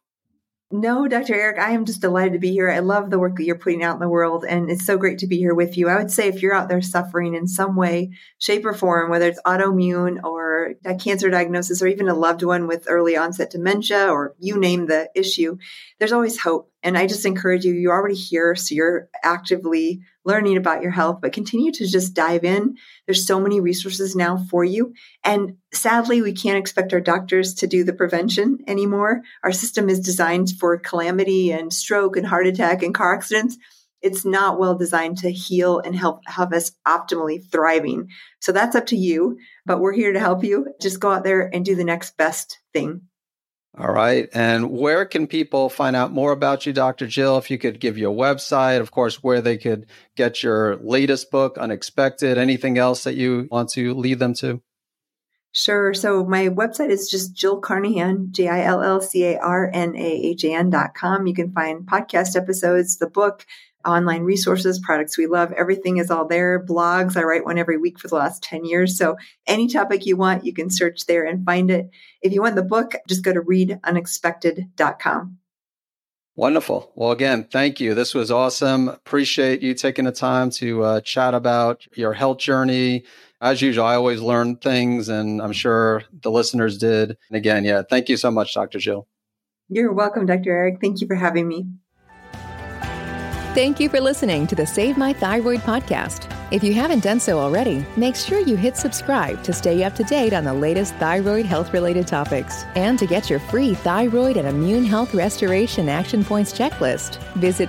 No, Dr. Eric, I am just delighted to be here. I love the work that you're putting out in the world, and it's so great to be here with you. I would say if you're out there suffering in some way, shape, or form, whether it's autoimmune or a cancer diagnosis or even a loved one with early onset dementia, or you name the issue, there's always hope. And I just encourage you, you're already here, so you're actively learning about your health, but continue to just dive in. There's so many resources now for you. And sadly, we can't expect our doctors to do the prevention anymore. Our system is designed for calamity and stroke and heart attack and car accidents. It's not well designed to heal and help us optimally thriving. So that's up to you, but we're here to help you. Just go out there and do the next best thing. All right. And where can people find out more about you, Dr. Jill? If you could give your website, of course, where they could get your latest book, Unexpected, anything else that you want to lead them to? Sure. So my website is just Jill Carnahan, JILLCARNAHAN.com. You can find podcast episodes, the book, online resources, products we love. Everything is all there. Blogs. I write one every week for the last 10 years. So any topic you want, you can search there and find it. If you want the book, just go to readunexpected.com. Wonderful. Well, again, thank you. This was awesome. Appreciate you taking the time to chat about your health journey. As usual, I always learn things, and I'm sure the listeners did. And again, thank you so much, Dr. Jill. You're welcome, Dr. Eric. Thank you for having me. Thank you for listening to the Save My Thyroid podcast. If you haven't done so already, make sure you hit subscribe to stay up to date on the latest thyroid health-related topics. And to get your free thyroid and immune health restoration action points checklist, visit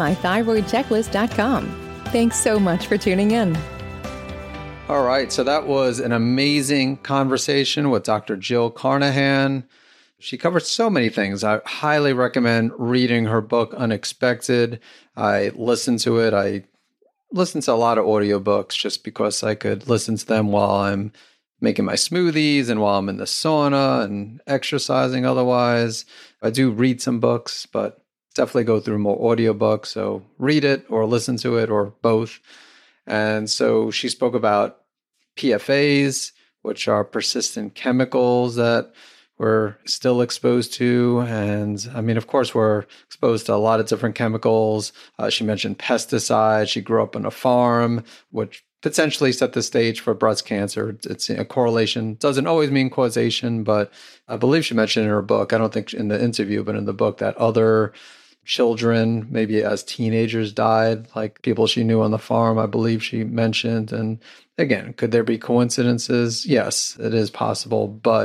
SaveMyThyroidChecklist.com. Thanks so much for tuning in. All right. So that was an amazing conversation with Dr. Jill Carnahan. She covered so many things. I highly recommend reading her book, Unexpected. I listened to it. I listened to a lot of audiobooks just because I could listen to them while I'm making my smoothies and while I'm in the sauna and exercising otherwise. I do read some books, but definitely go through more audiobooks. So read it or listen to it or both. And so she spoke about PFAs, which are persistent chemicals that we're still exposed to. And I mean, of course, we're exposed to a lot of different chemicals. She mentioned pesticides. She grew up on a farm, which potentially set the stage for breast cancer. It's a correlation. Doesn't always mean causation, but I believe she mentioned in her book, I don't think in the interview, but in the book, that other children, maybe as teenagers, died, like people she knew on the farm, I believe she mentioned. And again, could there be coincidences? Yes, it is possible, but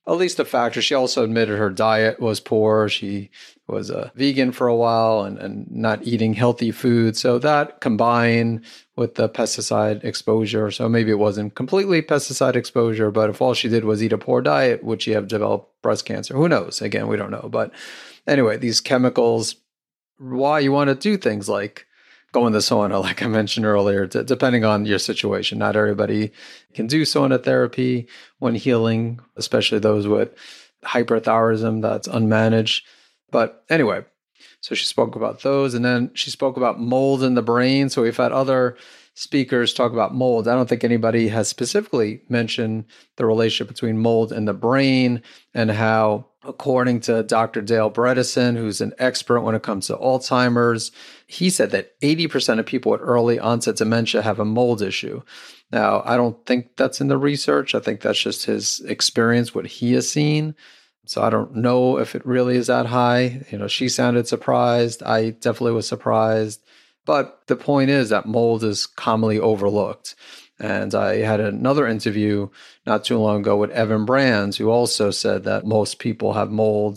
at least a factor. She also admitted her diet was poor. She was a vegan for a while and not eating healthy food. So that combined with the pesticide exposure. So maybe it wasn't completely pesticide exposure, but if all she did was eat a poor diet, would she have developed breast cancer? Who knows? Again, we don't know. But anyway, these chemicals, why you want to do things like go in the sauna, like I mentioned earlier, depending on your situation. Not everybody can do sauna therapy when healing, especially those with hyperthyroidism that's unmanaged. But anyway, so she spoke about those, and then she spoke about mold in the brain. So we've had other speakers talk about mold. I don't think anybody has specifically mentioned the relationship between mold and the brain, and how, according to Dr. Dale Bredesen, who's an expert when it comes to Alzheimer's, he said that 80% of people with early onset dementia have a mold issue. Now, I don't think that's in the research. I think that's just his experience, what he has seen. So I don't know if it really is that high. She sounded surprised. I definitely was surprised. But the point is that mold is commonly overlooked. And I had another interview not too long ago with Evan Brands, who also said that most people have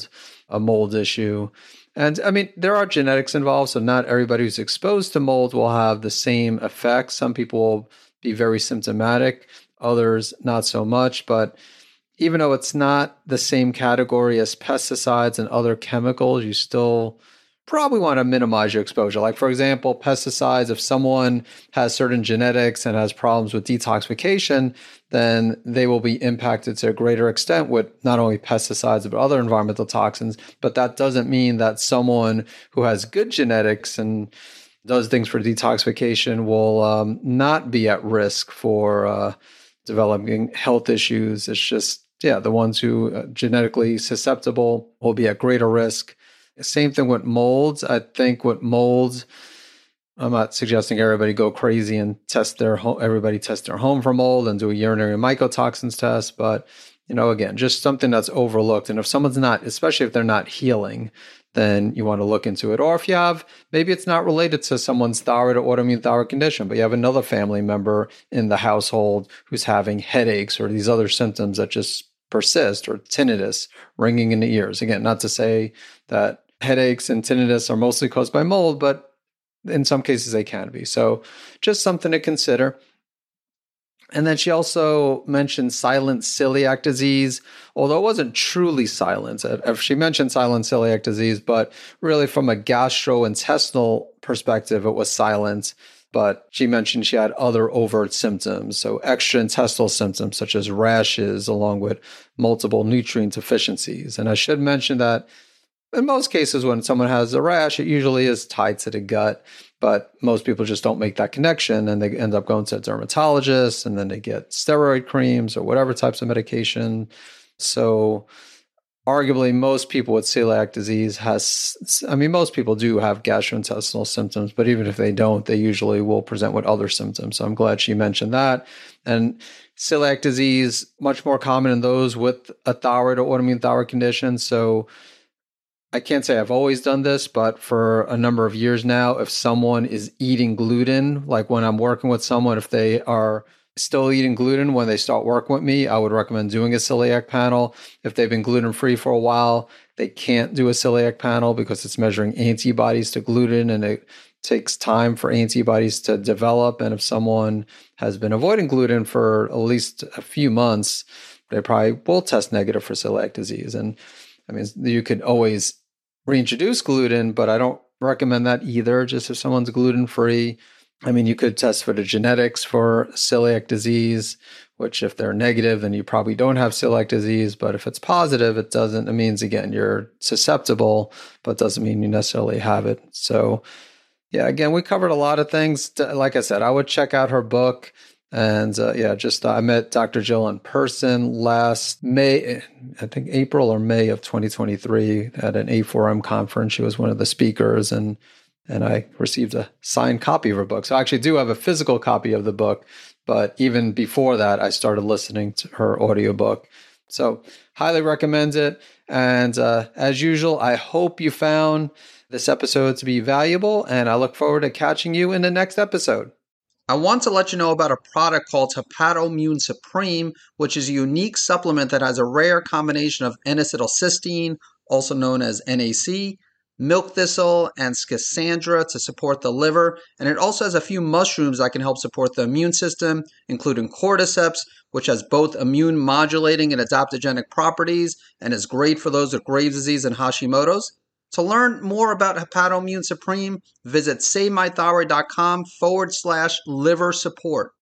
a mold issue. And I mean, there are genetics involved, so not everybody who's exposed to mold will have the same effects. Some people will be very symptomatic, others not so much. But even though it's not the same category as pesticides and other chemicals, you still probably want to minimize your exposure. Like, for example, pesticides, if someone has certain genetics and has problems with detoxification, then they will be impacted to a greater extent with not only pesticides, but other environmental toxins. But that doesn't mean that someone who has good genetics and does things for detoxification will not be at risk for developing health issues. It's just, the ones who are genetically susceptible will be at greater risk. Same thing with molds. I think with molds, I'm not suggesting everybody go crazy and test their home for mold and do a urinary mycotoxins test. But, again, just something that's overlooked. And if someone's not, especially if they're not healing, then you want to look into it. Or if you have, maybe it's not related to someone's thyroid or autoimmune thyroid condition, but you have another family member in the household who's having headaches or these other symptoms that just persist, or tinnitus, ringing in the ears. Again, not to say that headaches and tinnitus are mostly caused by mold, but in some cases they can be. So just something to consider. And then she also mentioned silent celiac disease, although it wasn't truly silent. She mentioned silent celiac disease, but really from a gastrointestinal perspective, it was silent. But she mentioned she had other overt symptoms, so extraintestinal symptoms such as rashes, along with multiple nutrient deficiencies. And I should mention that in most cases, when someone has a rash, it usually is tied to the gut, but most people just don't make that connection, and they end up going to a dermatologist, and then they get steroid creams or whatever types of medication. So arguably, most people with celiac disease most people do have gastrointestinal symptoms, but even if they don't, they usually will present with other symptoms. So I'm glad she mentioned that. And celiac disease, much more common in those with a thyroid or autoimmune thyroid condition. So I can't say I've always done this, but for a number of years now, if someone is eating gluten, like when I'm working with someone, if they are still eating gluten when they start working with me, I would recommend doing a celiac panel. If they've been gluten-free for a while, they can't do a celiac panel because it's measuring antibodies to gluten, and it takes time for antibodies to develop. And if someone has been avoiding gluten for at least a few months, they probably will test negative for celiac disease. And I mean, you could always reintroduce gluten, but I don't recommend that either. Just if someone's gluten-free, I mean, you could test for the genetics for celiac disease, which if they're negative, then you probably don't have celiac disease. But if it's positive, it means, again, you're susceptible, but doesn't mean you necessarily have it. So yeah, again, we covered a lot of things. Like I said, I would check out her book. And I met Dr. Jill in person last May, I think April or May of 2023 at an A4M conference. She was one of the speakers, and I received a signed copy of her book. So I actually do have a physical copy of the book, but even before that, I started listening to her audiobook. So highly recommend it. And as usual, I hope you found this episode to be valuable, and I look forward to catching you in the next episode. I want to let you know about a product called Hepatoimmune Supreme, which is a unique supplement that has a rare combination of N-acetylcysteine, also known as NAC, milk thistle, and schisandra to support the liver. And it also has a few mushrooms that can help support the immune system, including cordyceps, which has both immune modulating and adaptogenic properties and is great for those with Graves' disease and Hashimoto's. To learn more about Hepatoimmune Supreme, visit SaveMyThyroid.com/liver support.